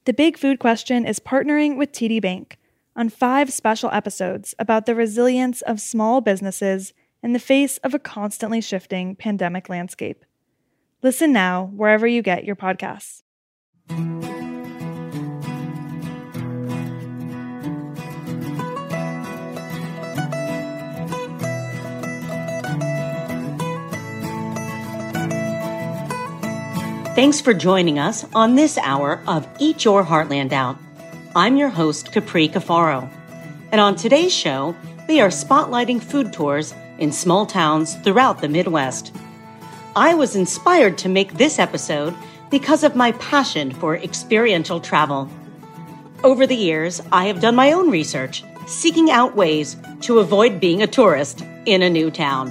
The Big Food Question is partnering with TD Bank on 5 special episodes about the resilience of small businesses in the face of a constantly shifting pandemic landscape. Listen now wherever you get your podcasts. Thanks for joining us on this hour of Eat Your Heartland Out. I'm your host, Capri Cafaro. And on today's show, we are spotlighting food tours in small towns throughout the Midwest. I was inspired to make this episode because of my passion for experiential travel. Over the years, I have done my own research, seeking out ways to avoid being a tourist in a new town.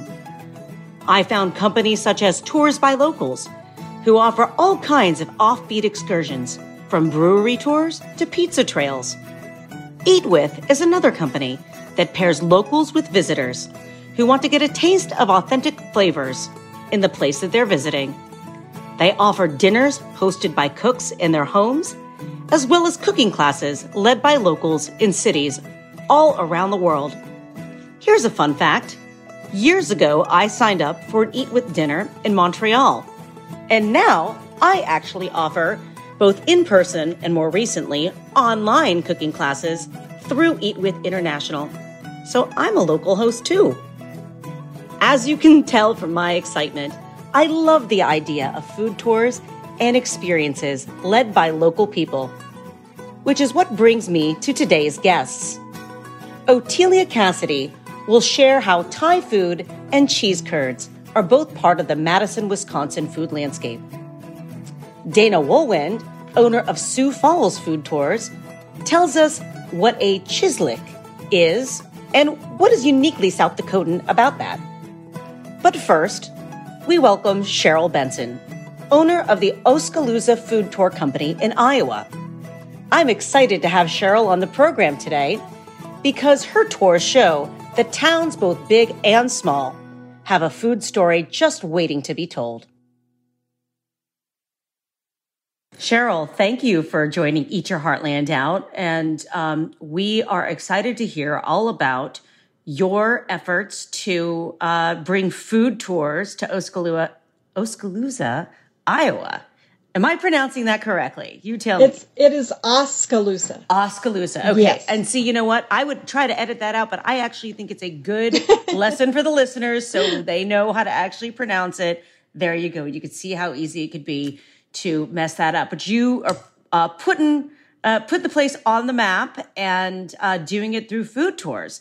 I found companies such as Tours by Locals, who offer all kinds of offbeat excursions, from brewery tours to pizza trails. Eat With is another company that pairs locals with visitors who want to get a taste of authentic flavors in the place that they're visiting. They offer dinners hosted by cooks in their homes, as well as cooking classes led by locals in cities all around the world. Here's a fun fact. Years ago, I signed up for an Eat With dinner in Montreal. And now I actually offer both in-person and more recently online cooking classes through Eat With International. So I'm a local host too. As you can tell from my excitement, I love the idea of food tours and experiences led by local people, which is what brings me to today's guests. Otelia Cassidy will share how Thai food and cheese curds are both part of the Madison, Wisconsin food landscape. Dana Woolwind, owner of Sioux Falls Food Tours, tells us what a chislic is and what is uniquely South Dakotan about that. But first, we welcome Cheryl Benson, owner of the Oskaloosa Food Tour Company in Iowa. I'm excited to have Cheryl on the program today because her tours show that towns both big and small have a food story just waiting to be told. Cheryl, thank you for joining Eat Your Heartland Out. And we are excited to hear all about your efforts to bring food tours to Oskaloosa, Iowa. Am I pronouncing that correctly? You tell me. It is Oskaloosa. Oskaloosa. Okay. Yes. And see, you know what? I would try to edit that out, but I actually think it's a good lesson for the listeners so they know how to actually pronounce it. There you go. You could see how easy it could be to mess that up. But you are put the place on the map and doing it through food tours.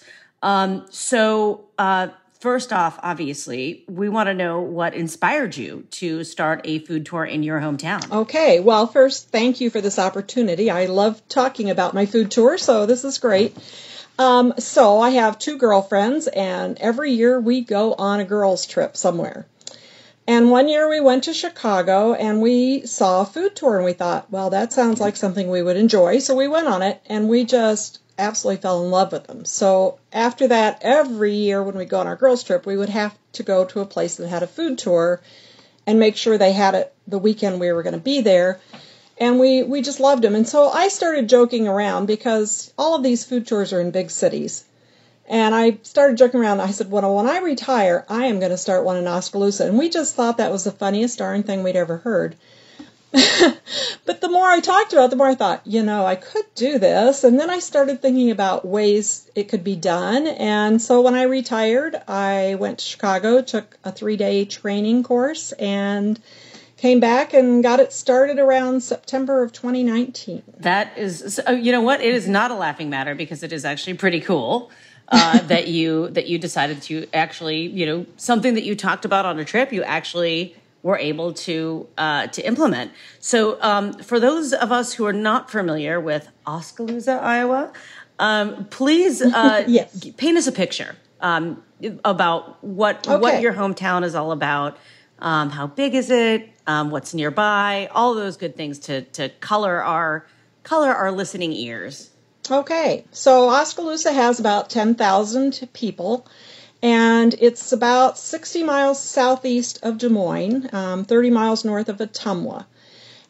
First off, obviously, we want to know what inspired you to start a food tour in your hometown. Okay. Well, first, thank you for this opportunity. I love talking about my food tour, so this is great. So I have 2 girlfriends, and every year we go on a girls' trip somewhere. And one year we went to Chicago, and we saw a food tour, and we thought, well, that sounds like something we would enjoy. So we went on it, and we just absolutely fell in love with them. So after that, every year when we go on our girls' trip, we would have to go to a place that had a food tour and make sure they had it the weekend we were going to be there. And we just loved them. And so I started joking around because all of these food tours are in big cities. And I started joking around. I said, well, when I retire, I am going to start one in Oskaloosa. And we just thought that was the funniest darn thing we'd ever heard. But the more I talked about it, the more I thought, I could do this. And then I started thinking about ways it could be done. And so when I retired, I went to Chicago, took a 3-day training course, and came back and got it started around September of 2019. That is, you know what? It is not a laughing matter because it is actually pretty cool that you decided to actually, something that you talked about on a trip, you actually were able to implement. So for those of us who are not familiar with Oskaloosa, Iowa, please yes. Paint us a picture about what your hometown is all about. How big is it? What's nearby? All those good things to color our listening ears. Okay, so Oskaloosa has about 10,000 people, and it's about 60 miles southeast of Des Moines, 30 miles north of Ottumwa.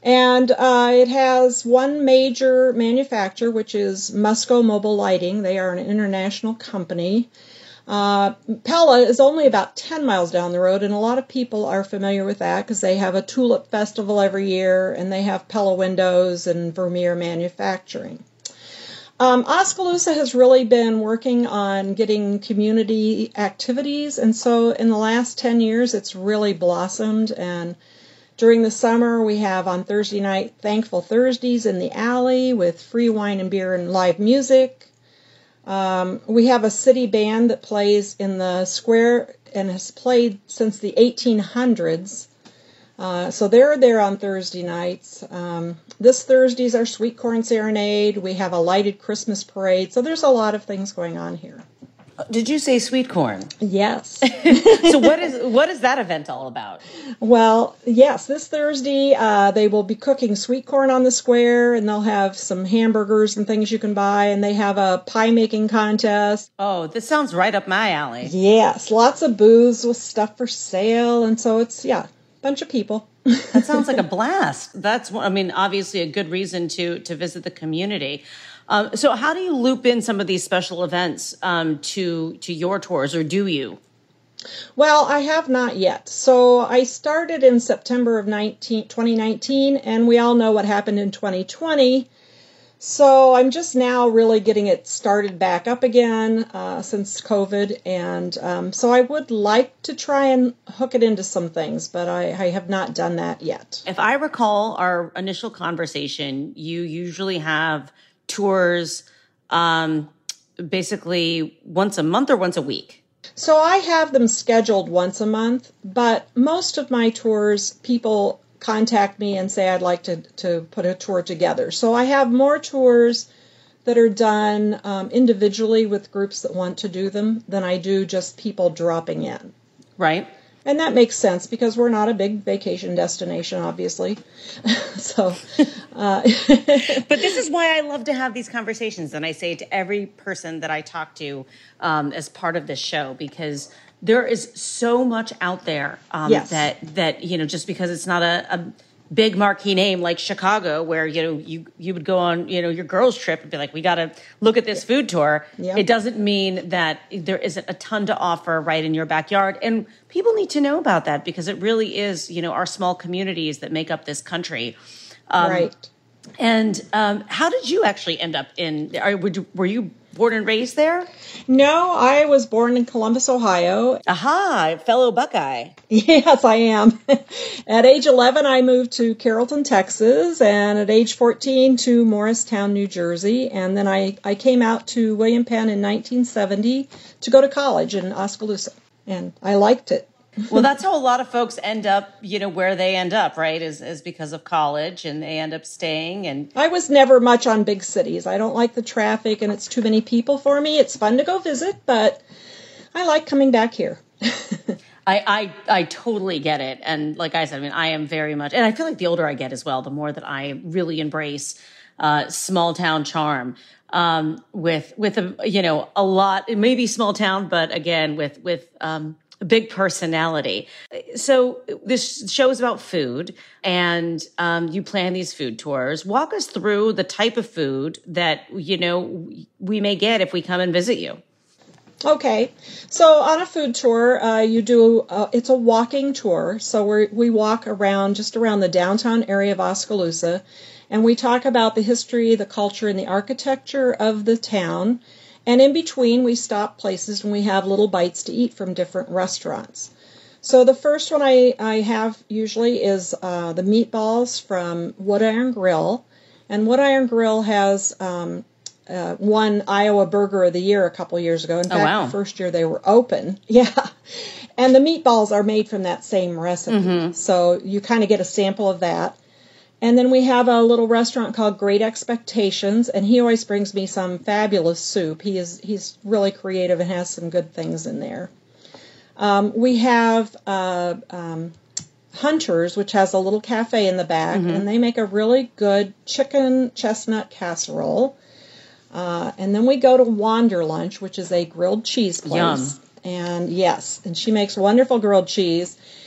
And it has one major manufacturer, which is Musco Mobile Lighting. They are an international company. Pella is only about 10 miles down the road, and a lot of people are familiar with that because they have a tulip festival every year, and they have Pella windows and Vermeer manufacturing. Oskaloosa has really been working on getting community activities, and so in the last 10 years it's really blossomed. And during the summer we have on Thursday night Thankful Thursdays in the alley with free wine and beer and live music. We have a city band that plays in the square and has played since the 1800s. So they're there on Thursday nights. This Thursday's our Sweet Corn Serenade. We have a lighted Christmas parade. So there's a lot of things going on here. Did you say sweet corn? Yes. So what is that event all about? Well, yes, this Thursday they will be cooking sweet corn on the square, and they'll have some hamburgers and things you can buy, and they have a pie making contest. Oh, this sounds right up my alley. Yes, lots of booths with stuff for sale, and so it's, bunch of people. That sounds like a blast. That's, obviously a good reason to visit the community. So how do you loop in some of these special events to your tours, or do you? Well, I have not yet. So I started in September of 2019, and we all know what happened in 2020. So I'm just now really getting it started back up again since COVID. And so I would like to try and hook it into some things, but I have not done that yet. If I recall our initial conversation, you usually have tours basically once a month or once a week. So I have them scheduled once a month, but most of my tours, people contact me and say I'd like to put a tour together. So I have more tours that are done individually with groups that want to do them than I do just people dropping in. Right. And that makes sense because we're not a big vacation destination, obviously. But this is why I love to have these conversations. And I say it to every person that I talk to as part of this show, because there is so much out there yes. that just because it's not a big marquee name like Chicago, where you would go on your girls' trip and be like, we got to look at this food tour. Yep. It doesn't mean that there isn't a ton to offer right in your backyard, and people need to know about that because it really is our small communities that make up this country. Right. And how did you actually end up were you born and raised there? No, I was born in Columbus, Ohio. Aha, fellow Buckeye. Yes, I am. At age 11, I moved to Carrollton, Texas, and at age 14 to Morristown, New Jersey. And then I came out to William Penn in 1970 to go to college in Oskaloosa, and I liked it. Well, that's how a lot of folks end up, where they end up, right, is because of college, and they end up staying. And I was never much on big cities. I don't like the traffic, and it's too many people for me. It's fun to go visit, but I like coming back here. I totally get it. And like I said, I am very much, and I feel like the older I get as well, the more that I really embrace small town charm. With a lot, it may be small town, but again, with a big personality. So this show is about food, and you plan these food tours. Walk us through the type of food that, we may get if we come and visit you. Okay. So on a food tour, you do, it's a walking tour. So we walk around, just around the downtown area of Oskaloosa, and we talk about the history, the culture, and the architecture of the town. And in between, we stop places and we have little bites to eat from different restaurants. So the first one I have usually is the meatballs from Wood Iron Grill. And Wood Iron Grill has won Iowa Burger of the Year a couple years ago. In fact, wow. The first year they were open. Yeah. And the meatballs are made from that same recipe. Mm-hmm. So you kind of get a sample of that. And then we have a little restaurant called Great Expectations, and he always brings me some fabulous soup. He's really creative and has some good things in there. We have Hunter's, which has a little cafe in the back, mm-hmm. and they make a really good chicken chestnut casserole. And then we go to Wander Lunch, which is a grilled cheese place. Yum. And yes, and she makes wonderful grilled cheese.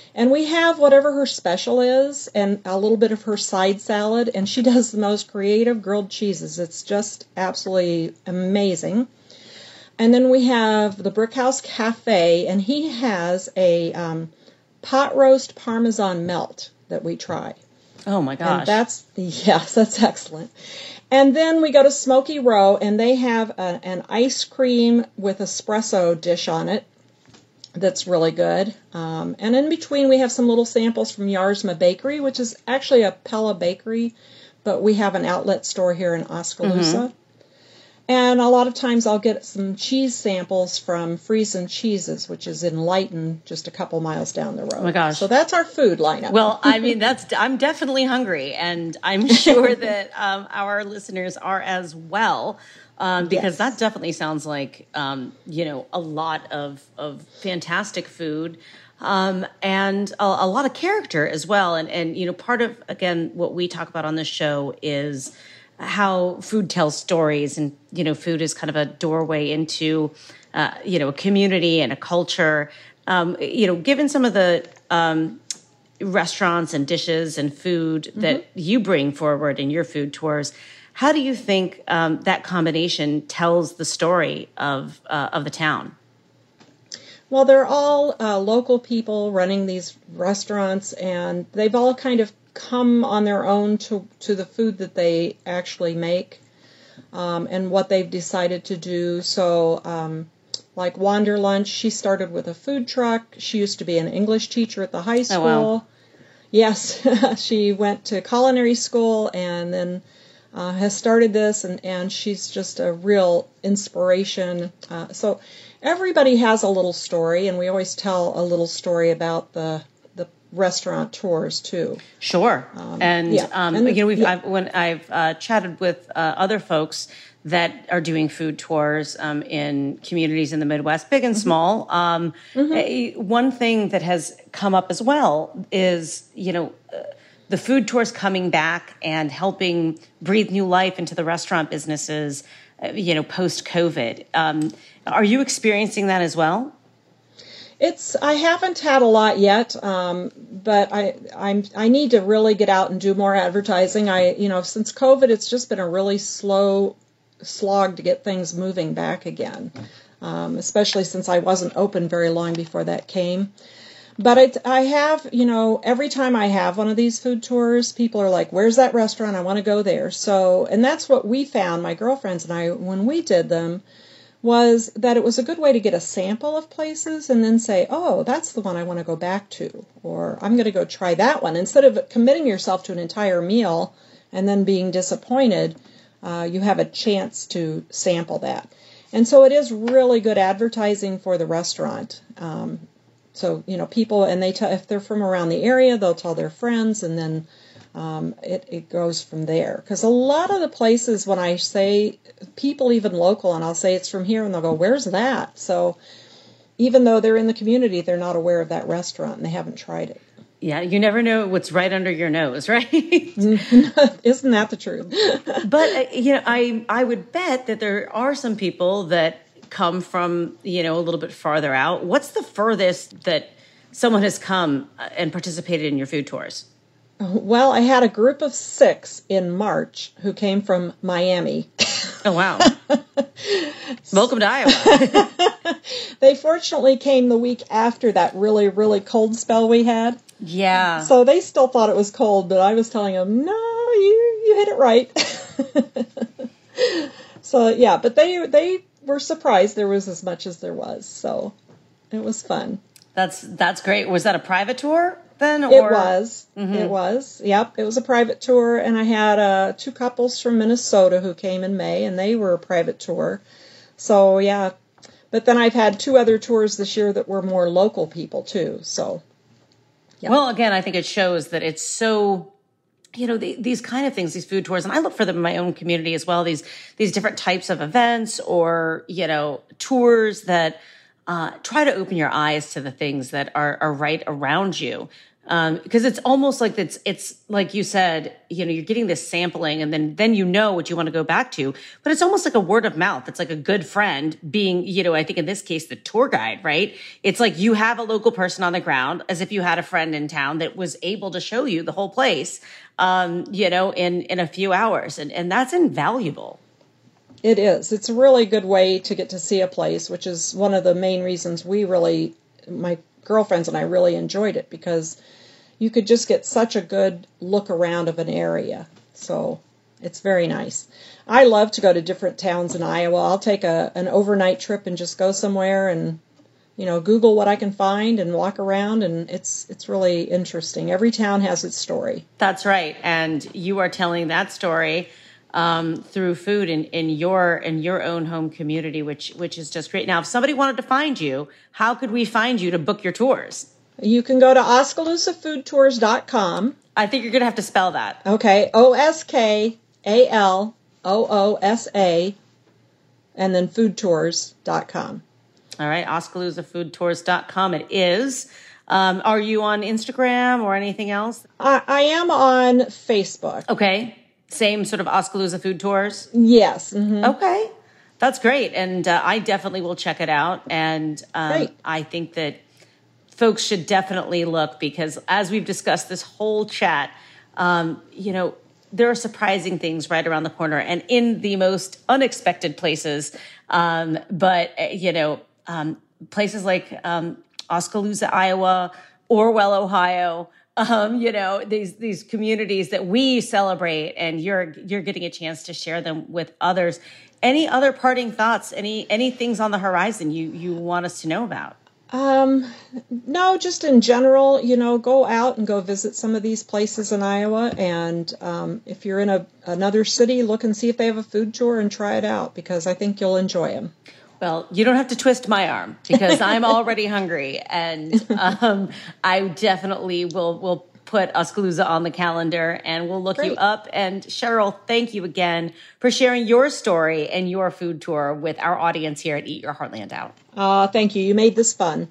And we have whatever her special is and a little bit of her side salad. And she does the most creative grilled cheeses. It's just absolutely amazing. And then we have the Brickhouse Cafe, and he has a pot roast Parmesan melt that we try. Oh my gosh. And that's excellent. And then we go to Smoky Row, and they have an ice cream with espresso dish on it that's really good. And in between, we have some little samples from Yarsma Bakery, which is actually a Pella bakery, but we have an outlet store here in Oskaloosa. Mm-hmm. And a lot of times I'll get some cheese samples from Friesen Cheeses, which is in Lytton, just a couple miles down the road. Oh my gosh. So that's our food lineup. Well, I mean, I'm definitely hungry, and I'm sure that our listeners are as well, because that definitely sounds like, a lot of fantastic food. And a lot of character as well. And part of, again, what we talk about on this show is how food tells stories, and, food is kind of a doorway into, a community and a culture. Given some of the restaurants and dishes and food that you bring forward in your food tours, how do you think that combination tells the story of the town? Well, they're all local people running these restaurants, and they've all kind of come on their own to the food that they actually make, and what they've decided to do. So, like Wander Lunch, she started with a food truck. She used to be an English teacher at the high school. Oh, wow. Yes, she went to culinary school and then has started this, and she's just a real inspiration. So everybody has a little story, and we always tell a little story about the restaurant tours too. Sure. When I've chatted with other folks that are doing food tours in communities in the Midwest, big and small, one thing that has come up as well is, the food tours coming back and helping breathe new life into the restaurant businesses, post-COVID. Are you experiencing that as well? I haven't had a lot yet, but I need to really get out and do more advertising. Since COVID, it's just been a really slow slog to get things moving back again, especially since I wasn't open very long before that came. But I have, every time I have one of these food tours, people are like, "Where's that restaurant? I want to go there." So, and that's what we found, my girlfriends and I, when we did them, was that it was a good way to get a sample of places and then say, "Oh, that's the one I want to go back to," or "I'm going to go try that one." Instead of committing yourself to an entire meal and then being disappointed, you have a chance to sample that. And so it is really good advertising for the restaurant. So, people, and if they're from around the area, they'll tell their friends, and then it goes from there. Because a lot of the places, when I say people, even local, and I'll say it's from here, and they'll go, "Where's that?" So even though they're in the community, they're not aware of that restaurant, and they haven't tried it. Yeah, you never know what's right under your nose, right? Isn't that the truth? But, I would bet that there are some people that come from, a little bit farther out. What's the furthest that someone has come and participated in your food tours? Well, I had a group of 6 in March who came from Miami. Oh, wow. Welcome to Iowa. They fortunately came the week after that really, really cold spell we had. Yeah. So they still thought it was cold, but I was telling them, "No, you hit it right." So, yeah, but they were surprised there was as much as there was. So it was fun. That's great. Was that a private tour then? Or? It was. Mm-hmm. It was. Yep. It was a private tour, and I had 2 couples from Minnesota who came in May, and they were a private tour. So, yeah. But then I've had 2 other tours this year that were more local people too. So, yeah. Well, again, I think it shows that it's so, these kind of things, these food tours, and I look for them in my own community as well. These different types of events or, tours that try to open your eyes to the things that are right around you. Because it's almost like it's like you said, you're getting this sampling and then you know what you want to go back to, but it's almost like a word of mouth. It's like a good friend being, I think in this case, the tour guide, right? It's like you have a local person on the ground as if you had a friend in town that was able to show you the whole place, in a few hours. And that's invaluable. It is. It's a really good way to get to see a place, which is one of the main reasons my girlfriends and I really enjoyed it, because you could just get such a good look around of an area. So it's very nice. I love to go to different towns in Iowa. I'll take an overnight trip and just go somewhere and, Google what I can find and walk around, and it's really interesting. Every town has its story. That's right. And you are telling that story through food in your own home community, which is just great. Now, if somebody wanted to find you, how could we find you to book your tours? You can go to OskaloosaFoodTours.com. I think you're going to have to spell that. Okay, OSKALOOSA, and then foodtours.com. All right, OskaloosaFoodTours.com it is. Are you on Instagram or anything else? I am on Facebook. Okay. Same sort of Oskaloosa Food Tours? Yes. Mm-hmm. Okay. That's great. And I definitely will check it out. And I think that folks should definitely look, because as we've discussed this whole chat, there are surprising things right around the corner and in the most unexpected places. Places like Oskaloosa, Iowa, Orwell, Ohio, these communities that we celebrate, and you're getting a chance to share them with others. Any other parting thoughts? Any things on the horizon you want us to know about? No, just in general, go out and go visit some of these places in Iowa. And if you're in another city, look and see if they have a food tour and try it out, because I think you'll enjoy them. Well, you don't have to twist my arm, because I'm already hungry, and I definitely will put Oskaloosa on the calendar, and we'll look you up. And Cheryl, thank you again for sharing your story and your food tour with our audience here at Eat Your Heartland Out. Thank you. You made this fun.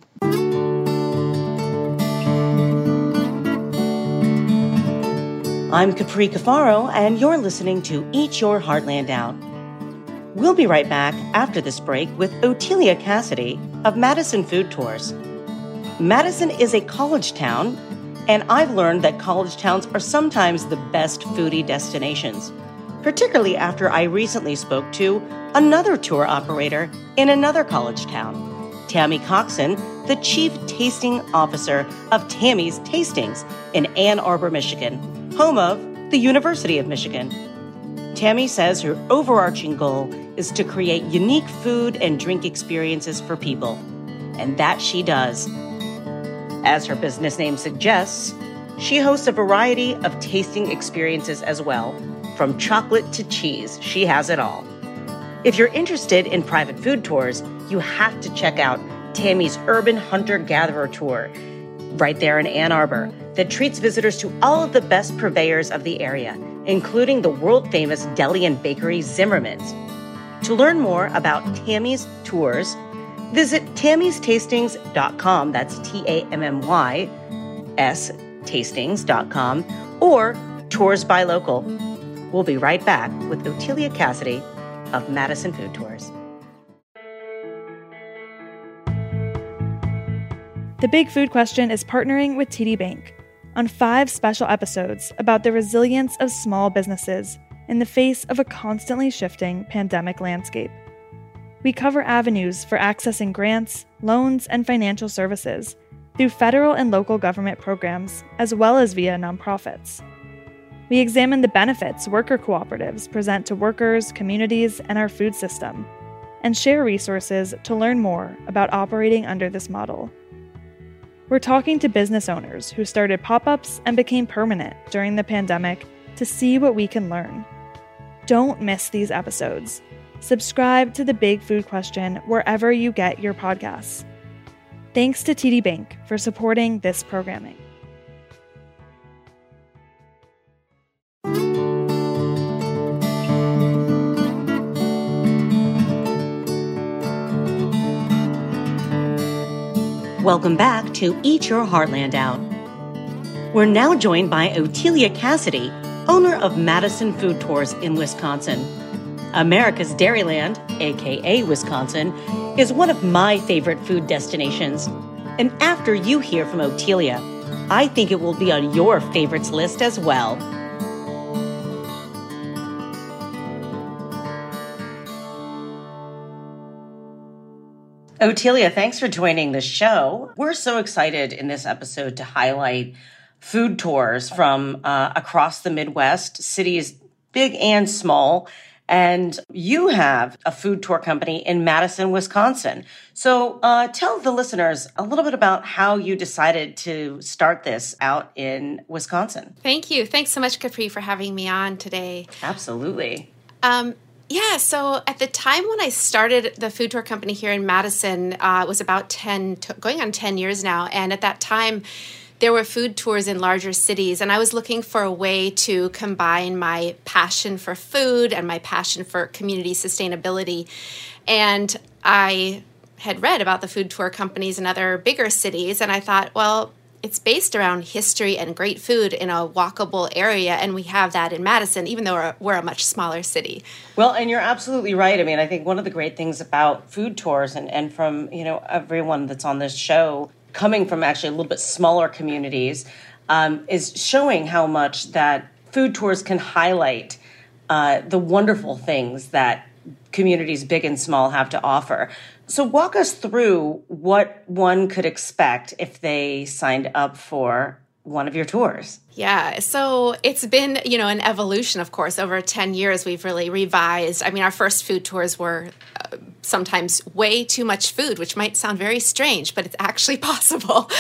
I'm Capri Cafaro, and you're listening to Eat Your Heartland Out. We'll be right back after this break with Otelia Cassidy of Madison Food Tours. Madison is a college town, and I've learned that college towns are sometimes the best foodie destinations, particularly after I recently spoke to another tour operator in another college town, Tammy Coxon, the Chief Tasting Officer of Tammy's Tastings in Ann Arbor, Michigan, home of the University of Michigan. Tammy says her overarching goal is to create unique food and drink experiences for people, and that she does. As her business name suggests, she hosts a variety of tasting experiences as well. From chocolate to cheese, she has it all. If you're interested in private food tours, you have to check out Tammy's Urban Hunter-Gatherer Tour, right there in Ann Arbor, that treats visitors to all of the best purveyors of the area, including the world-famous deli and bakery Zimmerman's. To learn more about Tammy's tours, visit tammystastings.com, that's TAMMYS tastings.com, or Tours by Local. We'll be right back with Otelia Cassidy of Madison Food Tours. The Big Food Question is partnering with TD Bank on 5 special episodes about the resilience of small businesses in the face of a constantly shifting pandemic landscape. We cover avenues for accessing grants, loans, and financial services through federal and local government programs, as well as via nonprofits. We examine the benefits worker cooperatives present to workers, communities, and our food system, and share resources to learn more about operating under this model. We're talking to business owners who started pop-ups and became permanent during the pandemic to see what we can learn. Don't miss these episodes. Subscribe to The Big Food Question wherever you get your podcasts. Thanks to TD Bank for supporting this programming. Welcome back to Eat Your Heartland Out. We're now joined by Otelia Cassidy, owner of Madison Food Tours in Wisconsin. America's Dairyland, aka Wisconsin, is one of my favorite food destinations. And after you hear from Otelia, I think it will be on your favorites list as well. Otelia, thanks for joining the show. We're so excited in this episode to highlight food tours from across the Midwest, cities big and small. And you have a food tour company in Madison, Wisconsin. So tell the listeners a little bit about how you decided to start this out in Wisconsin. Thank you. Thanks so much, Capri, for having me on today. Absolutely. So at the time when I started the food tour company here in Madison, it was about going on 10 years now. And at that time, there were food tours in larger cities, and I was looking for a way to combine my passion for food and my passion for community sustainability. And I had read about the food tour companies in other bigger cities, and I thought, well, it's based around history and great food in a walkable area, and we have that in Madison, even though we're a much smaller city. Well, and you're absolutely right. I mean, I think one of the great things about food tours and from, everyone that's on this show, coming from actually a little bit smaller communities, is showing how much that food tours can highlight the wonderful things that communities big and small have to offer. So walk us through what one could expect if they signed up for one of your tours. Yeah, so it's been, an evolution, of course. Over 10 years, we've really revised. I mean, our first food tours were sometimes way too much food, which might sound very strange, but it's actually possible.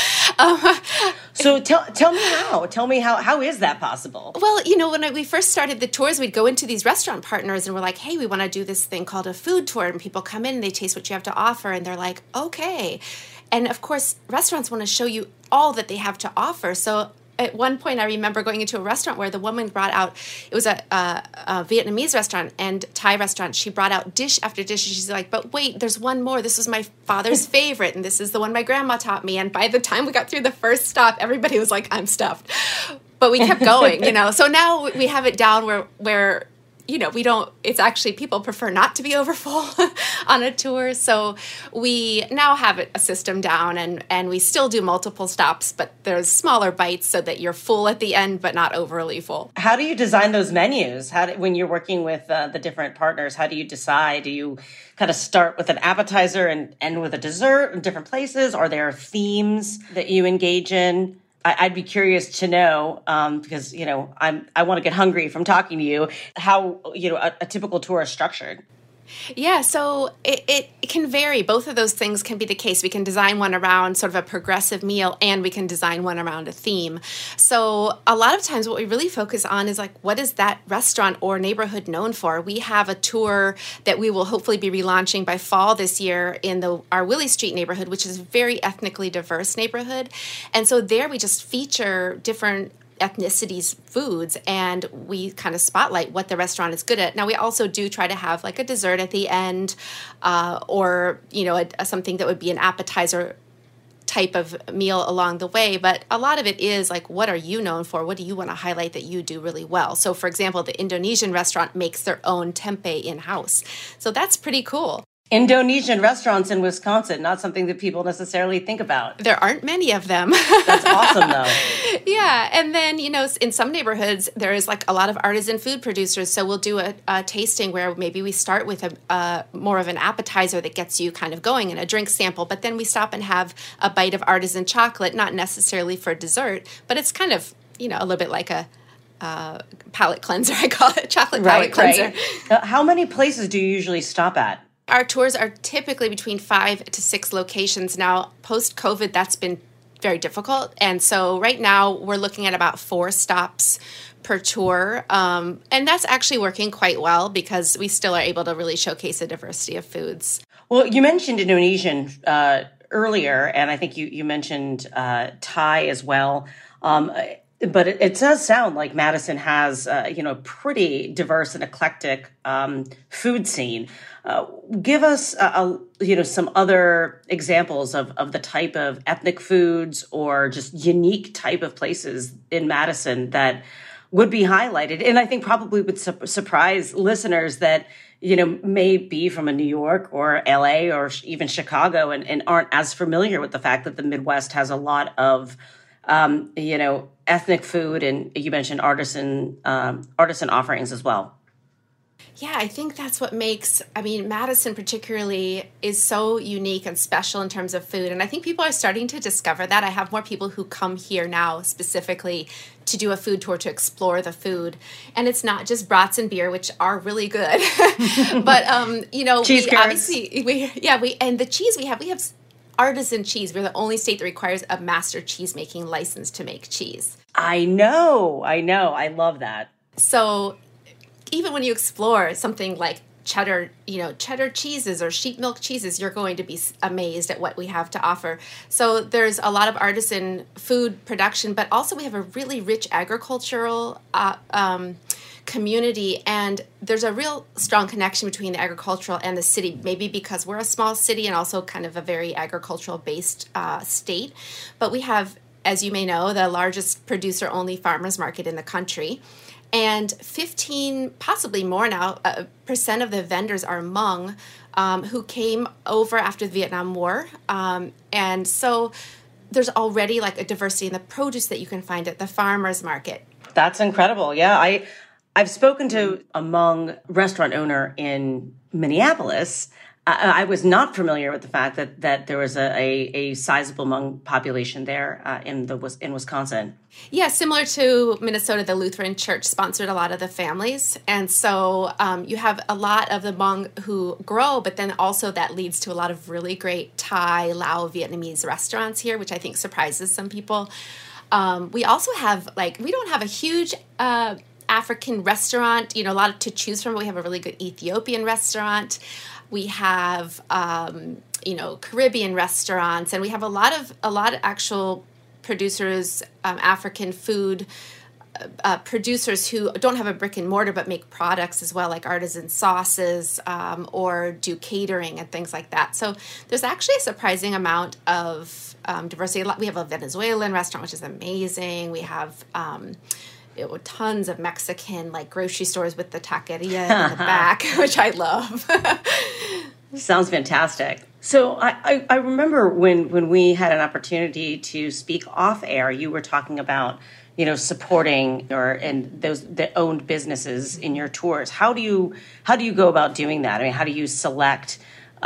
So tell me how. Tell me how is that possible? Well, when we first started the tours, we'd go into these restaurant partners and we're like, hey, we want to do this thing called a food tour. And people come in and they taste what you have to offer. And they're like, okay. And of course, restaurants want to show you all that they have to offer. So at one point, I remember going into a restaurant where the woman brought out, it was a Vietnamese restaurant and Thai restaurant. She brought out dish after dish. And she's like, but wait, there's one more. This was my father's favorite. And this is the one my grandma taught me. And by the time we got through the first stop, everybody was like, I'm stuffed. But we kept going, So now we have it down where we don't, it's actually, people prefer not to be overfull on a tour. So we now have a system down and we still do multiple stops, but there's smaller bites so that you're full at the end, but not overly full. How do you design those menus? When you're working with the different partners, how do you decide? Do you kind of start with an appetizer and end with a dessert in different places? Are there themes that you engage in? I'd be curious to know, because, I want to get hungry from talking to you, how, a typical tour is structured. Yeah, so it can vary. Both of those things can be the case. We can design one around sort of a progressive meal, and we can design one around a theme. So a lot of times what we really focus on is like, what is that restaurant or neighborhood known for? We have a tour that we will hopefully be relaunching by fall this year in our Willie Street neighborhood, which is a very ethnically diverse neighborhood. And so there we just feature different ethnicities foods, and we kind of spotlight what the restaurant is good at. Now we also do try to have like a dessert at the end, or something that would be an appetizer type of meal along the way. But a lot of it is like, what are you known for? What do you want to highlight that you do really well? So for example, the Indonesian restaurant makes their own tempeh in-house, so that's pretty cool. Indonesian restaurants in Wisconsin, not something that people necessarily think about. There aren't many of them. That's awesome, though. Yeah. And then, in some neighborhoods, there is like a lot of artisan food producers. So we'll do a tasting where maybe we start with a more of an appetizer that gets you kind of going and a drink sample. But then we stop and have a bite of artisan chocolate, not necessarily for dessert, but it's kind of, a little bit like a palate cleanser. I call it chocolate palate cleanser. Right. How many places do you usually stop at? Our tours are typically between 5 to 6 locations. Now, post-COVID, that's been very difficult. And so right now we're looking at about 4 stops per tour. And that's actually working quite well because we still are able to really showcase a diversity of foods. Well, you mentioned Indonesian earlier, and I think you mentioned Thai as well. But it does sound like Madison has, pretty diverse and eclectic food scene. Give us, some other examples of the type of ethnic foods or just unique type of places in Madison that would be highlighted. And I think probably would surprise listeners that, may be from a New York or LA or even Chicago and aren't as familiar with the fact that the Midwest has a lot of ethnic food, and you mentioned artisan offerings as well. Yeah, I think that's what makes, Madison particularly is so unique and special in terms of food. And I think people are starting to discover that. I have more people who come here now specifically to do a food tour to explore the food. And it's not just brats and beer, which are really good. But, cheese we curds. Obviously, and the cheese we have artisan cheese. We're the only state that requires a master cheese-making license to make cheese. I know. I love that. So even when you explore something like cheddar cheeses or sheep milk cheeses, you're going to be amazed at what we have to offer. So there's a lot of artisan food production, but also we have a really rich agricultural community, and there's a real strong connection between the agricultural and the city, maybe because we're a small city and also kind of a very agricultural based state. But we have, as you may know, the largest producer-only farmers market in the country. And 15, possibly more now, percent of the vendors are Hmong, who came over after the Vietnam War. And so there's already like a diversity in the produce that you can find at the farmers market. That's incredible. Yeah, I've spoken to a Hmong restaurant owner in Minneapolis. I was not familiar with the fact that there was a sizable Hmong population there in Wisconsin. Yeah, similar to Minnesota, the Lutheran Church sponsored a lot of the families. And so you have a lot of the Hmong who grow, but then also that leads to a lot of really great Thai, Lao, Vietnamese restaurants here, which I think surprises some people. We also have, we don't have a huge African restaurant, a lot to choose from. We have a really good Ethiopian restaurant. We have, Caribbean restaurants, and we have a lot of actual producers, African food producers who don't have a brick and mortar but make products as well, like artisan sauces or do catering and things like that. So there's actually a surprising amount of diversity. We have a Venezuelan restaurant, which is amazing. We have tons of Mexican grocery stores with the taqueria in the back, which I love. Sounds fantastic. So I remember when we had an opportunity to speak off air, you were talking about supporting the owned businesses in your tours. How do you go about doing that? I mean, how do you select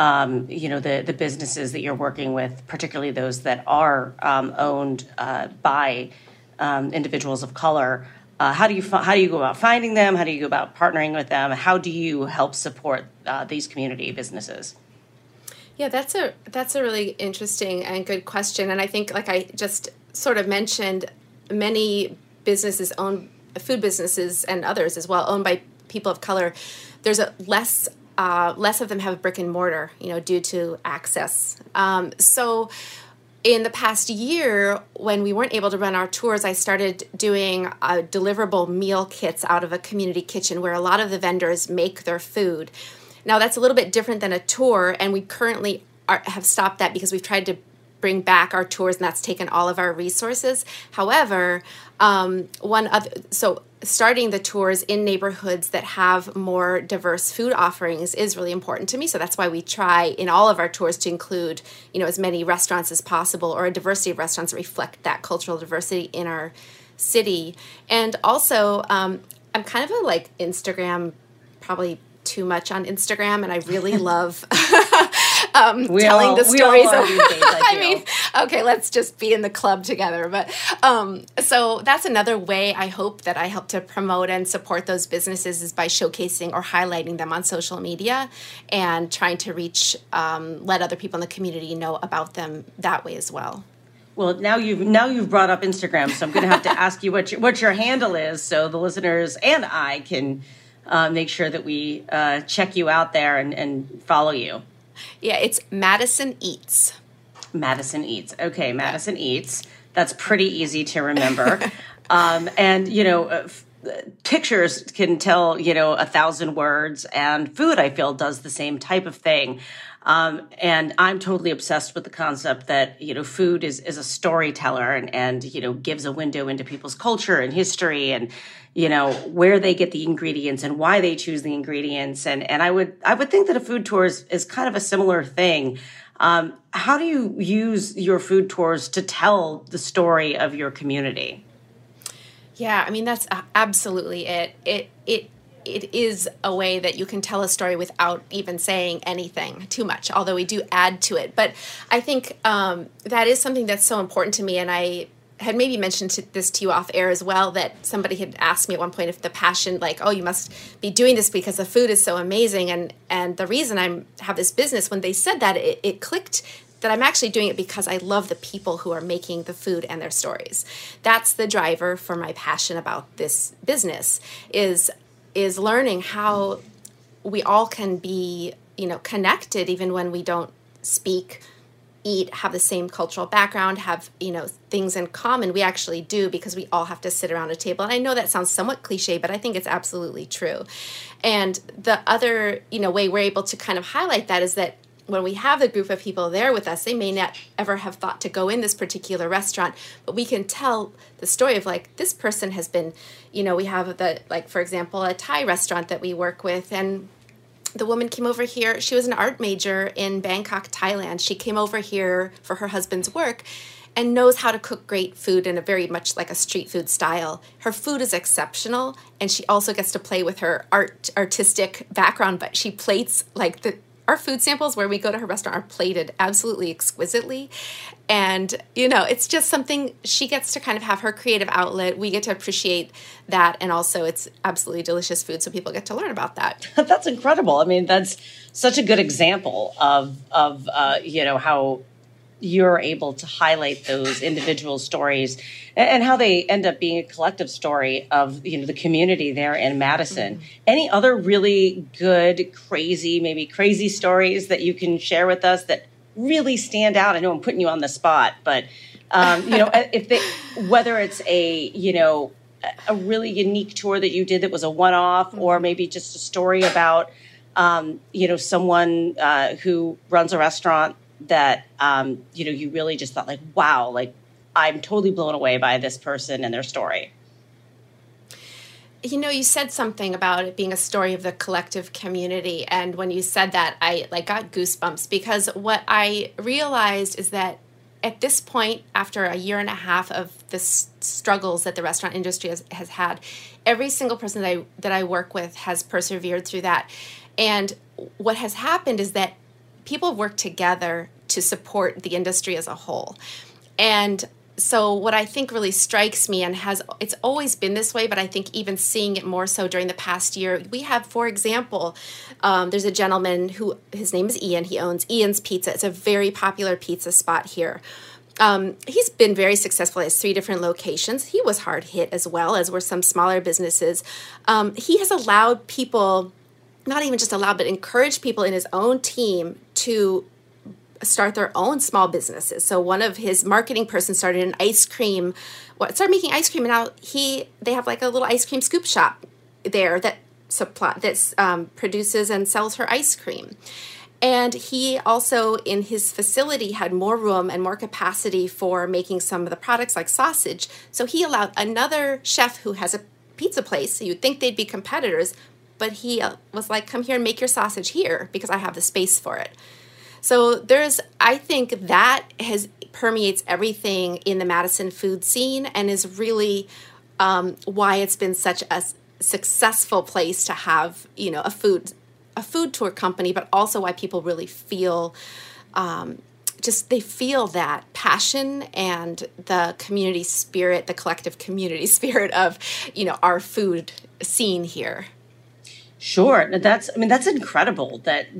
the businesses that you're working with, particularly those that are owned by individuals of color? How do you go about finding them? How do you go about partnering with them? How do you help support these community businesses? Yeah, that's a really interesting and good question. And I think, like I just sort of mentioned, many businesses food businesses and others as well, owned by people of color. There's less of them have a brick and mortar, due to access. So in the past year, when we weren't able to run our tours, I started doing deliverable meal kits out of a community kitchen where a lot of the vendors make their food. Now, that's a little bit different than a tour, and we currently have stopped that because we've tried to bring back our tours, and that's taken all of our resources. However, starting the tours in neighborhoods that have more diverse food offerings is really important to me. So that's why we try in all of our tours to include, as many restaurants as possible, or a diversity of restaurants that reflect that cultural diversity in our city. And also, I'm kind of a Instagram, probably too much on Instagram, and I really love telling the stories. Okay, let's just be in the club together. But so that's another way I hope that I help to promote and support those businesses is by showcasing or highlighting them on social media and trying to let other people in the community know about them that way as well. Well, now you've brought up Instagram, so I'm going to have to ask you what your handle is, so the listeners and I can make sure that we check you out there and follow you. Yeah, it's Madison Eats. Madison Eats. Okay, Madison Eats. That's pretty easy to remember. And, pictures can tell, 1,000 words, and food, I feel, does the same type of thing. And I'm totally obsessed with the concept that, food is a storyteller and gives a window into people's culture and history and, where they get the ingredients and why they choose the ingredients. And I would think that a food tour is kind of a similar thing. How do you use your food tours to tell the story of your community? Yeah, I mean, that's absolutely it. It is a way that you can tell a story without even saying anything too much, although we do add to it. But I think that is something that's so important to me. And I had maybe mentioned this to you off air as well, that somebody had asked me at one point if the passion, like, oh, you must be doing this because the food is so amazing. And the reason I have this business, when they said that, it clicked that I'm actually doing it because I love the people who are making the food and their stories. That's the driver for my passion about this business, is learning how we all can be, connected even when we don't speak, eat, have the same cultural background, have, things in common. We actually do, because we all have to sit around a table. And I know that sounds somewhat cliche, but I think it's absolutely true. And the other, way we're able to kind of highlight that is that when we have the group of people there with us, they may not ever have thought to go in this particular restaurant, but we can tell the story of, like, this person has been, we have for example, a Thai restaurant that we work with, and the woman came over here. She was an art major in Bangkok, Thailand. She came over here for her husband's work and knows how to cook great food in a very much like a street food style. Her food is exceptional, and she also gets to play with her artistic background, but she plates our food samples where we go to her restaurant are plated absolutely exquisitely. And, it's just something she gets to kind of have her creative outlet. We get to appreciate that. And also it's absolutely delicious food. So people get to learn about that. That's incredible. I mean, that's such a good example of how you're able to highlight those individual stories and how they end up being a collective story of, the community there in Madison. Mm-hmm. Any other really good, crazy stories that you can share with us that really stand out? I know I'm putting you on the spot, but, whether it's a really unique tour that you did that was a one-off, mm-hmm. or maybe just a story about, someone who runs a restaurant that, you really just thought, like, wow, like, I'm totally blown away by this person and their story. You said something about it being a story of the collective community. And when you said that, I got goosebumps, because what I realized is that at this point, after a year and a half of the struggles that the restaurant industry has had, every single person that I work with has persevered through that. And what has happened is that people work together to support the industry as a whole. And so what I think really strikes me, and it's always been this way, but I think even seeing it more so during the past year, we have, for example, there's a gentleman who, his name is Ian. He owns Ian's Pizza. It's a very popular pizza spot here. He's been very successful. He has 3 different locations. He was hard hit as well, as were some smaller businesses. He has allowed people, not even just allowed, but encouraged people in his own team to start their own small businesses. So one of his marketing persons started making ice cream, and now they have like a little ice cream scoop shop there that produces and sells her ice cream. And he also, in his facility, had more room and more capacity for making some of the products like sausage. So he allowed another chef who has a pizza place, so you'd think they'd be competitors, but he was like, come here and make your sausage here because I have the space for it. So I think that permeates everything in the Madison food scene, and is really why it's been such a successful place to have, a food tour company, but also why people really feel they feel that passion and the community spirit, the collective community spirit of, our food scene here. Sure. That's incredible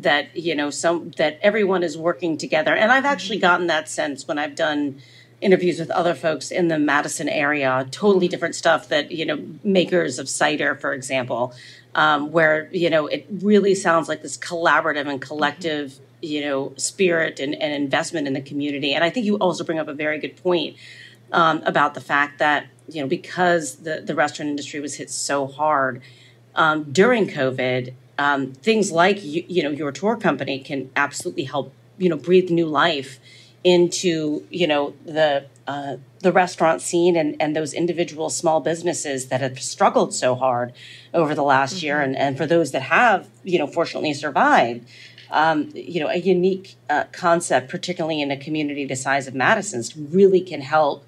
that everyone is working together. And I've actually gotten that sense when I've done interviews with other folks in the Madison area, totally different stuff that, makers of cider, for example, where, it really sounds like this collaborative and collective, spirit and investment in the community. And I think you also bring up a very good point about the fact that, because the restaurant industry was hit so hard during COVID, things like, your tour company can absolutely help, breathe new life into, the restaurant scene and those individual small businesses that have struggled so hard over the last year. And for those that have, fortunately survived, a unique concept, particularly in a community the size of Madison's, really can help,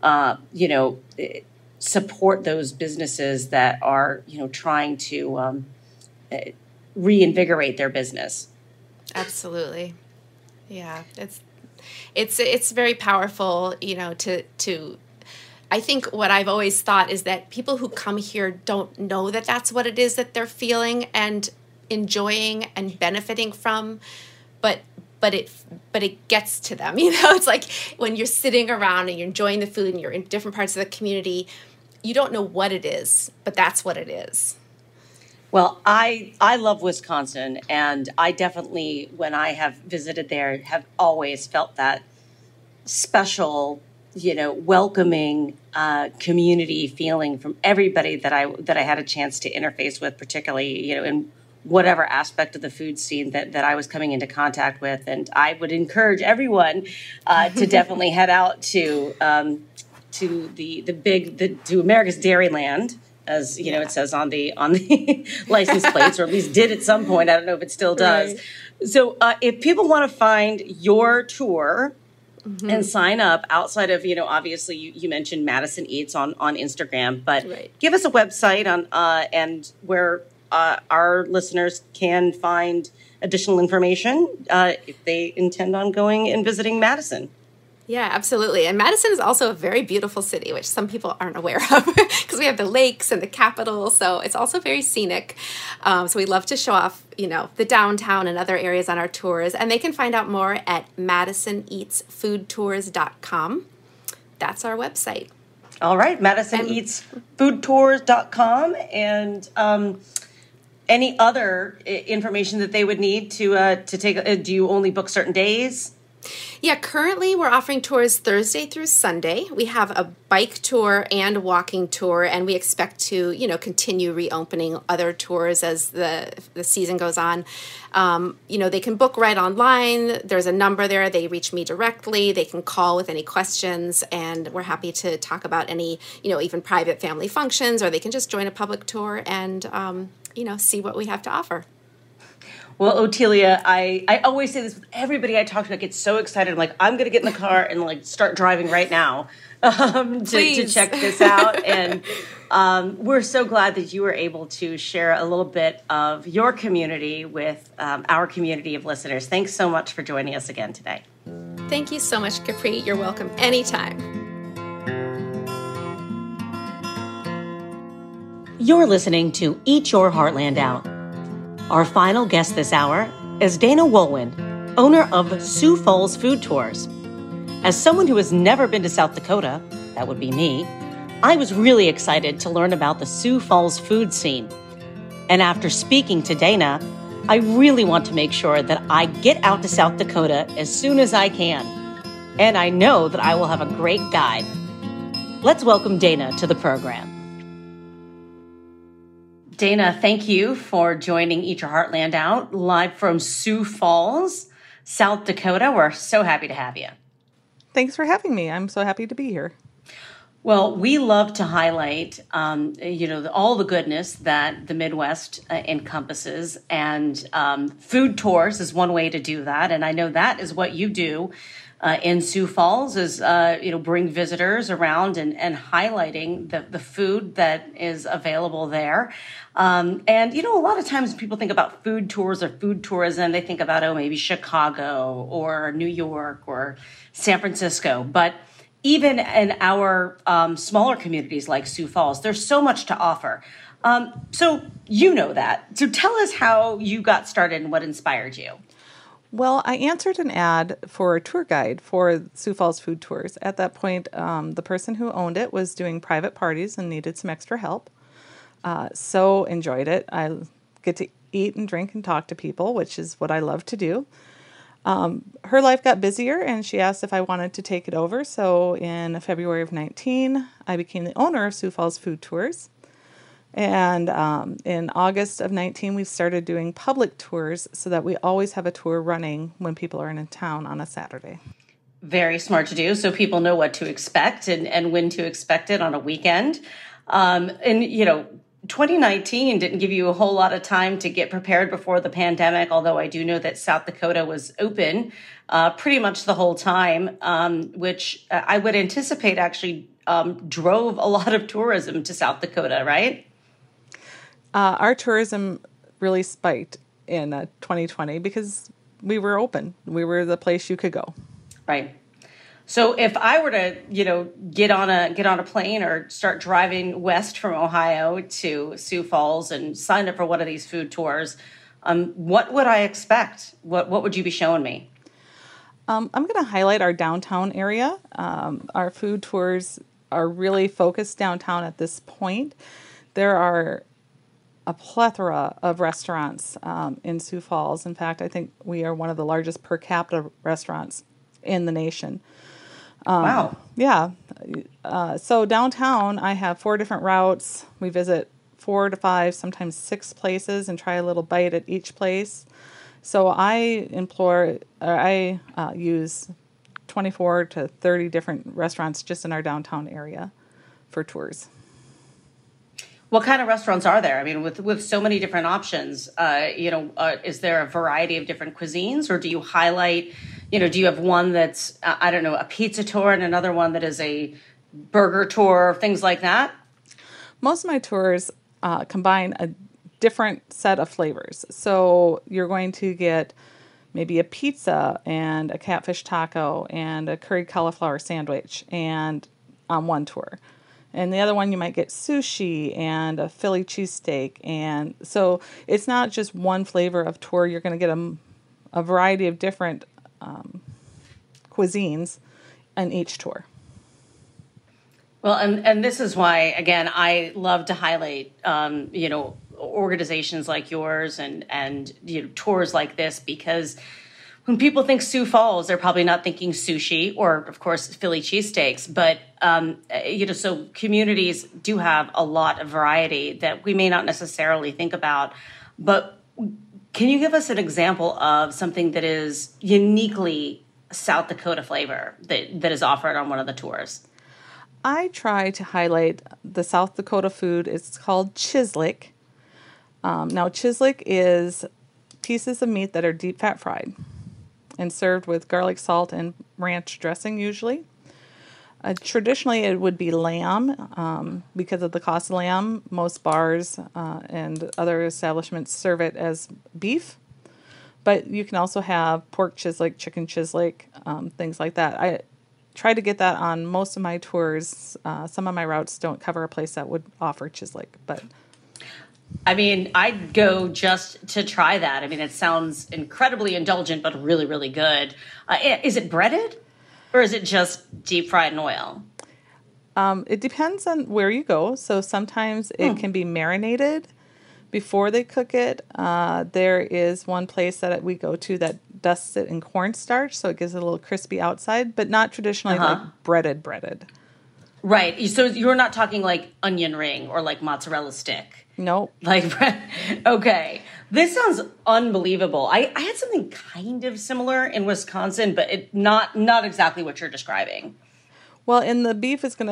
support those businesses that are, trying to reinvigorate their business. Absolutely. Yeah, it's very powerful, to I think what I've always thought is that people who come here don't know that that's what it is that they're feeling and enjoying and benefiting from, but it gets to them. It's like when you're sitting around and you're enjoying the food and you're in different parts of the community, you don't know what it is, but that's what it is. Well, I love Wisconsin, and I definitely, when I have visited there, have always felt that special, welcoming community feeling from everybody that I had a chance to interface with, particularly, in whatever aspect of the food scene that I was coming into contact with. And I would encourage everyone to definitely head out to America's Dairyland, as it says on the license plates, or at least did at some point. I don't know if it still does. Right. So if people want to find your tour and sign up outside of, obviously you mentioned Madison Eats on Instagram, but give us a website on and where our listeners can find additional information if they intend on going and visiting Madison. Yeah, absolutely. And Madison is also a very beautiful city, which some people aren't aware of because we have the lakes and the Capitol. So it's also very scenic. So we love to show off, the downtown and other areas on our tours. And they can find out more at MadisonEatsFoodTours.com. That's our website. All right, MadisonEatsFoodTours.com. And any other information that they would need to take? Do you only book certain days? Yeah, currently we're offering tours Thursday through Sunday. We have a bike tour and walking tour, and we expect to, continue reopening other tours as the season goes on. They can book right online. There's a number there. They reach me directly. They can call with any questions, and we're happy to talk about any, even private family functions, or they can just join a public tour and, see what we have to offer. Well, Otelia, I always say this with everybody I talk to. I get so excited. I'm like, I'm going to get in the car and start driving right now to check this out. And we're so glad that you were able to share a little bit of your community with our community of listeners. Thanks so much for joining us again today. Thank you so much, Capri. You're welcome anytime. You're listening to Eat Your Heartland Out. Our final guest this hour is Dana Woolwind, owner of Sioux Falls Food Tours. As someone who has never been to South Dakota, that would be me, I was really excited to learn about the Sioux Falls food scene. And after speaking to Dana, I really want to make sure that I get out to South Dakota as soon as I can. And I know that I will have a great guide. Let's welcome Dana to the program. Dana, thank you for joining Eat Your Heartland Out live from Sioux Falls, South Dakota. We're so happy to have you. Thanks for having me. I'm so happy to be here. Well, we love to highlight, all the goodness that the Midwest encompasses, and food tours is one way to do that. And I know that is what you do in Sioux Falls is, bring visitors around and highlighting the food that is available there. And, a lot of times people think about food tours or food tourism, they think about, maybe Chicago or New York or San Francisco. But even in our smaller communities like Sioux Falls, there's so much to offer. So you know that. So tell us how you got started and what inspired you. Well, I answered an ad for a tour guide for Sioux Falls Food Tours. At that point, the person who owned it was doing private parties and needed some extra help. So enjoyed it. I get to eat and drink and talk to people, which is what I love to do. Her life got busier, and she asked if I wanted to take it over. So in February of 19, I became the owner of Sioux Falls Food Tours. And in August of 19, we started doing public tours so that we always have a tour running when people are in town on a Saturday. Very smart to do, so people know what to expect and when to expect it on a weekend. And, you know, 2019 didn't give you a whole lot of time to get prepared before the pandemic, although I do know that South Dakota was open pretty much the whole time, which I would anticipate actually drove a lot of tourism to South Dakota, right? Our tourism really spiked in 2020 because we were open. We were the place you could go. Right. So if I were to, you know, get on a plane or start driving west from Ohio to Sioux Falls and sign up for one of these food tours, what would I expect? What would you be showing me? I'm going to highlight our downtown area. Our food tours are really focused downtown at this point. There are a plethora of restaurants in Sioux Falls. In fact, I think we are one of the largest per capita restaurants in the nation. Wow. Yeah. So downtown, I have 4 different routes. We visit 4 to 5, sometimes 6 places and try a little bite at each place. So I use 24 to 30 different restaurants just in our downtown area for tours. What kind of restaurants are there? I mean, with so many different options, is there a variety of different cuisines, or do you highlight, do you have one that's, a pizza tour and another one that is a burger tour, things like that? Most of my tours combine a different set of flavors. So you're going to get maybe a pizza and a catfish taco and a curried cauliflower sandwich and on one tour. And the other one, you might get sushi and a Philly cheesesteak. And so it's not just one flavor of tour. You're going to get a variety of different cuisines in each tour. Well, and this is why, again, I love to highlight, organizations like yours and tours like this, because when people think Sioux Falls, they're probably not thinking sushi or, of course, Philly cheesesteaks. But, so communities do have a lot of variety that we may not necessarily think about. But can you give us an example of something that is uniquely South Dakota flavor that is offered on one of the tours? I try to highlight the South Dakota food. It's called chislic. Now, chislic is pieces of meat that are deep fat fried and served with garlic, salt, and ranch dressing usually. Traditionally, it would be lamb. Because of the cost of lamb, most bars and other establishments serve it as beef. But you can also have pork chislic, chicken chislic, things like that. I try to get that on most of my tours. Some of my routes don't cover a place that would offer chislic, but... I mean, I'd go just to try that. I mean, it sounds incredibly indulgent, but really, really good. Is it breaded or is it just deep fried in oil? It depends on where you go. So sometimes it can be marinated before they cook it. There is one place that we go to that dusts it in cornstarch, so it gives it a little crispy outside, but not traditionally like breaded. Right. So you're not talking like onion ring or like mozzarella stick. Nope. Okay. This sounds unbelievable. I had something kind of similar in Wisconsin, but not exactly what you're describing. Well, and the beef is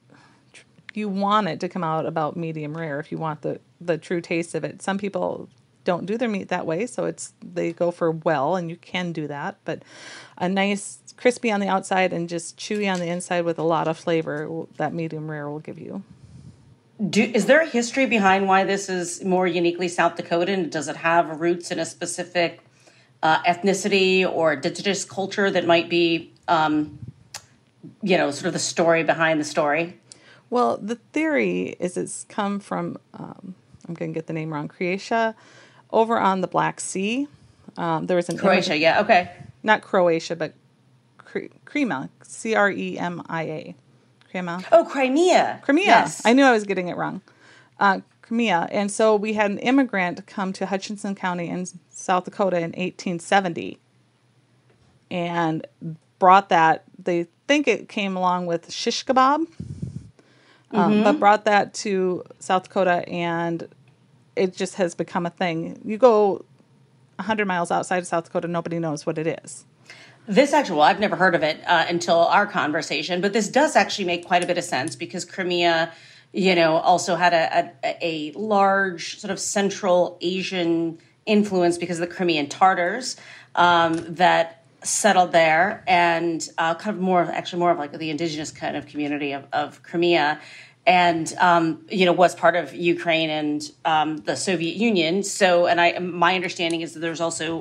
you want it to come out about medium rare if you want the true taste of it. Some people don't do their meat that way, so they go for well, and you can do that. But a nice crispy on the outside and just chewy on the inside with a lot of flavor, that medium rare will give you. Is there a history behind why this is more uniquely South Dakotan? Does it have roots in a specific ethnicity or indigenous culture that might be, sort of the story behind the story? Well, the theory is it's come from, I'm going to get the name wrong, Croatia, over on the Black Sea. There was an Croatia, yeah, okay. Not Croatia, but Crema, Cremia. Crema. Oh, Crimea. Yes. I knew I was getting it wrong. Crimea. And so we had an immigrant come to Hutchinson County in South Dakota in 1870. and brought that. They think it came along with shish kebab, but brought that to South Dakota, and it just has become a thing. You go 100 miles outside of South Dakota, nobody knows what it is. This actually, well, I've never heard of it until our conversation, but this does actually make quite a bit of sense because Crimea, also had a large sort of Central Asian influence because of the Crimean Tatars that settled there, and kind of more of like the indigenous kind of community of Crimea, and was part of Ukraine and the Soviet Union. So, and my understanding is that there's also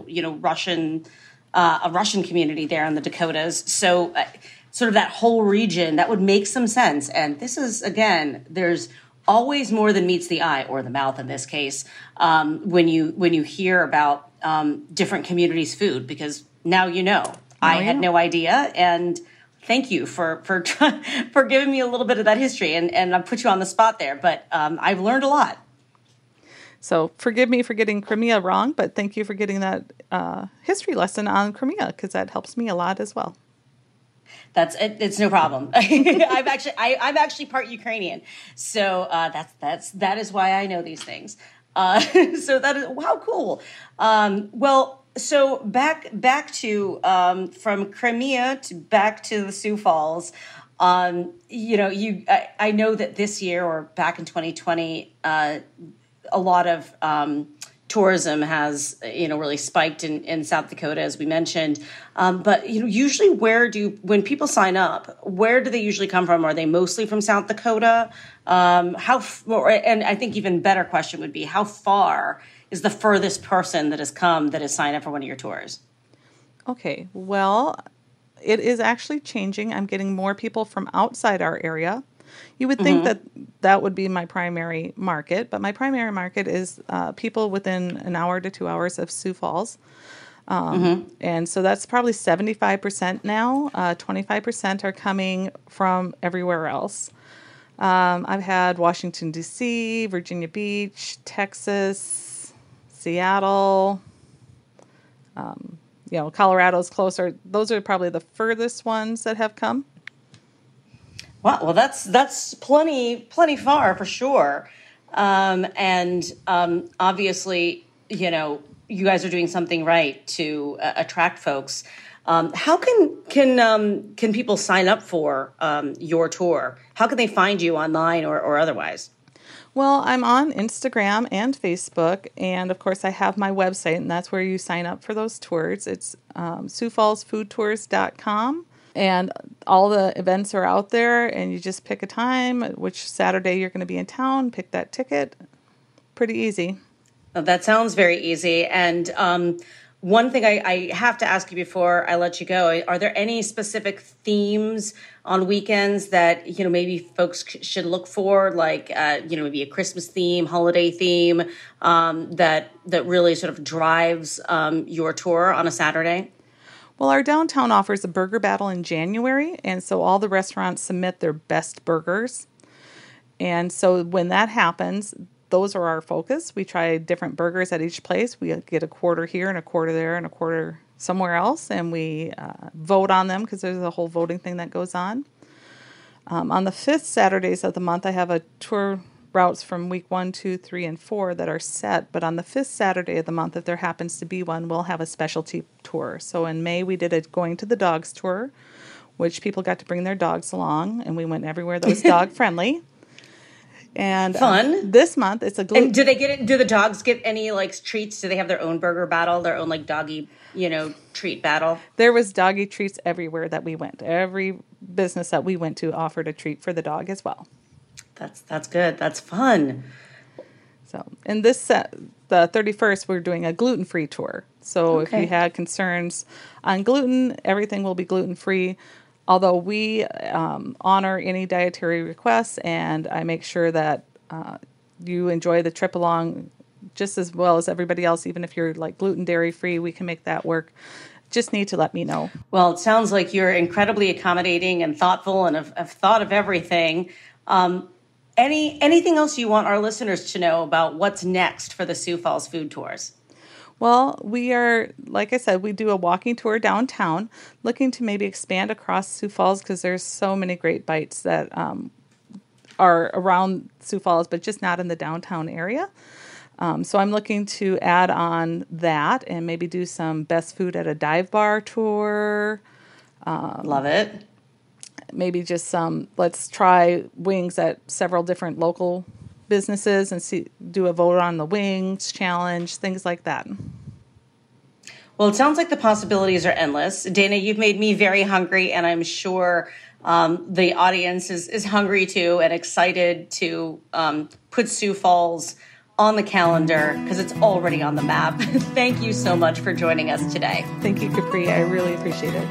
a Russian community there in the Dakotas. So sort of that whole region, that would make some sense. And this is, again, there's always more than meets the eye, or the mouth in this case, when you hear about different communities' food, because now I had no idea. And thank you for giving me a little bit of that history. And I put you on the spot there, but I've learned a lot. So forgive me for getting Crimea wrong, but thank you for getting that history lesson on Crimea, because that helps me a lot as well. It's no problem. I'm actually part Ukrainian, so that is why I know these things. So that is, wow, cool. Well, so back to from Crimea back to the Sioux Falls. I know that this year, or back in 2020, a lot of tourism has, really spiked in South Dakota, as we mentioned. But, usually when people sign up, where do they usually come from? Are they mostly from South Dakota? And I think even better question would be, how far is the furthest person that has signed up for one of your tours? Okay, well, it is actually changing. I'm getting more people from outside our area. You would think that would be my primary market, but my primary market is people within an hour to 2 hours of Sioux Falls. And so that's probably 75% now. 25% are coming from everywhere else. I've had Washington, D.C., Virginia Beach, Texas, Seattle. Colorado's closer. Those are probably the furthest ones that have come. Wow, well, that's plenty far for sure. And obviously, you guys are doing something right to attract folks. How can people sign up for your tour? How can they find you online or otherwise? Well, I'm on Instagram and Facebook, and of course I have my website, and that's where you sign up for those tours. It's SiouxFallsFoodTours.com. And all the events are out there, and you just pick a time, which Saturday you're going to be in town, pick that ticket. Pretty easy. Oh, that sounds very easy. And one thing I have to ask you before I let you go, are there any specific themes on weekends that, maybe folks should look for, like, maybe a Christmas theme, holiday theme, that really sort of drives your tour on a Saturday? Well, our downtown offers a burger battle in January, and so all the restaurants submit their best burgers. And so when that happens, those are our focus. We try different burgers at each place. We get a quarter here and a quarter there and a quarter somewhere else, and we vote on them because there's a whole voting thing that goes on. On the 5th Saturdays of the month, I have a tour routes from week 1, 2, 3, and 4 that are set, but on the 5th Saturday of the month, if there happens to be one, we'll have a specialty tour. So in May, we did a Going to the Dogs tour, which people got to bring their dogs along, and we went everywhere that was dog friendly. And fun. This month, it's a And do the dogs get any treats? Do they have their own burger battle, their own doggy, treat battle? There was doggy treats everywhere that we went. Every business that we went to offered a treat for the dog as well. That's good. That's fun. So, and the 31st, we're doing a gluten-free tour. So If you had concerns on gluten, everything will be gluten-free. Although we honor any dietary requests, and I make sure that you enjoy the trip along just as well as everybody else. Even if you're gluten, dairy-free, we can make that work. Just need to let me know. Well, it sounds like you're incredibly accommodating and thoughtful, and have thought of everything. Anything else you want our listeners to know about what's next for the Sioux Falls Food Tours? Well, we are, like I said, we do a walking tour downtown, looking to maybe expand across Sioux Falls because there's so many great bites that are around Sioux Falls, but just not in the downtown area. So I'm looking to add on that and maybe do some best food at a dive bar tour. Love it. Maybe just let's try wings at several different local businesses and do a vote on the wings challenge, things like that. Well, it sounds like the possibilities are endless. Dana, you've made me very hungry, and I'm sure the audience is hungry too and excited to put Sioux Falls on the calendar because it's already on the map. Thank you so much for joining us today. Thank you, Capri. I really appreciate it.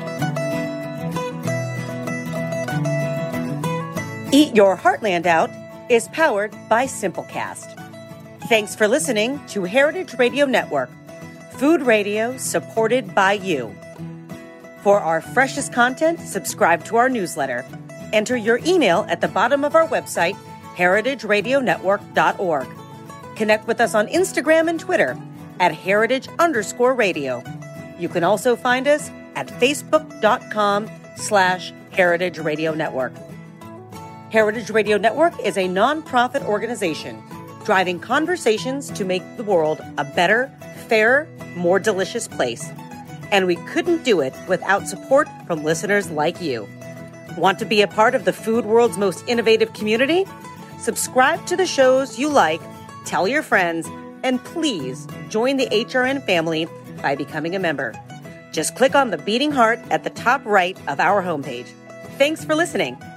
Eat Your Heartland Out is powered by Simplecast. Thanks for listening to Heritage Radio Network, food radio supported by you. For our freshest content, subscribe to our newsletter. Enter your email at the bottom of our website, heritageradionetwork.org. Connect with us on Instagram and Twitter at heritage_radio. You can also find us at facebook.com/Heritage Radio Network. Heritage Radio Network is a nonprofit organization driving conversations to make the world a better, fairer, more delicious place. And we couldn't do it without support from listeners like you. Want to be a part of the food world's most innovative community? Subscribe to the shows you like, tell your friends, and please join the HRN family by becoming a member. Just click on the beating heart at the top right of our homepage. Thanks for listening.